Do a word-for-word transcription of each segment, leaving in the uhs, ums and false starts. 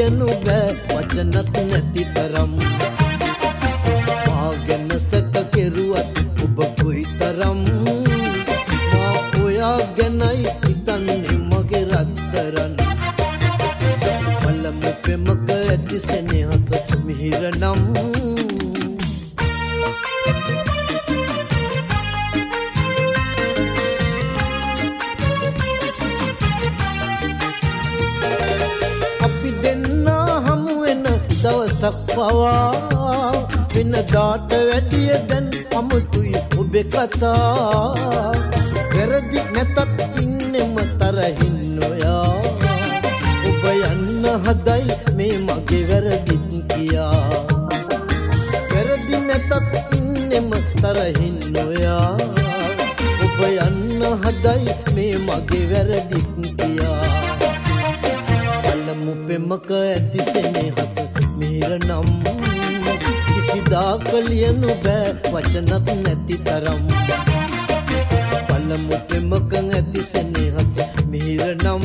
ලියනු බෑ වචනත් නැති තරම් මා ගැන සැක කෙරුවත් ඔබ කොයිතරම් මා ඔයා ගැනයි හිතන්නේ මගේ රත්තරන් බලමු පෙමක ඇති සෙනෙහස මිහිර නම් දවසක් පවා වෙන දාට වැඩිය දැන් අමුතුයි ඔබේ කතා වැරදි නැතත් ඉන්නෙම තරහින් නොයා ඔබ යන්න හදයි මේ මගේ වැරදිත් කියා වැරදි නැතත් ඉන්නෙම තරහින් නොයා ඔබ යන්න හදයි මේ මගේ වැරදිත් කියා බලමු පෙමක ඇති සෙනෙහස මිහිර නම් කිසිදාක ලියනු බෑ වචනත් නැති තරම් බලමු පෙමක ඇති සෙනෙහස මිහිර නම්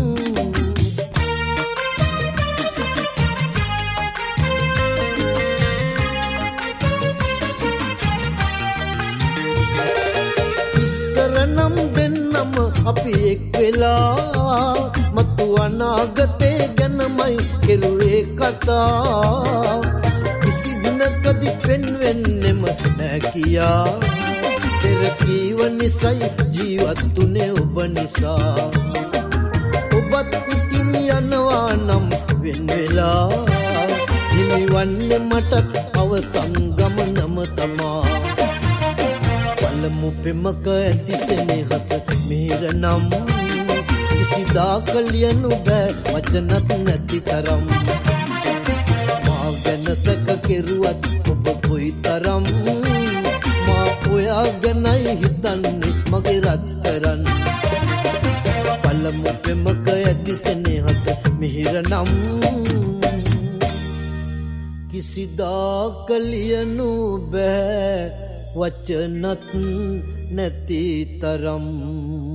ඉස්සර නම් දෙන්නම අපි එක් වෙලා මතු අනාගතේ ගැනමයි කෙරුවේ කතා කිසි දිනකදී පෙන්වෙන්නෙම නෑ කියා පෙර කීව නිසයි ජීවත් උනේ ඔබ නිසා ඔබත් ඉතින් යනවා නම් වෙන වෙලා හිමිවන්නේ මටත් අවසන් ගමනම තමා බලමු පෙමක ඇති සෙනෙහස මිහිර නම් කිසිදාක ලියනු බෑ වචනත් නැති තරම් මා ගැන සැක කෙරුවත් ඔබ කොයිතරම් මා ඔයා ගැනයි හිතන්නේ මගේ රත්තරන් බලමු පෙමක ඇති සෙනෙහස මිහිර නම් කිසිදාක ලියනු බෑ වචනත් නැති තරම්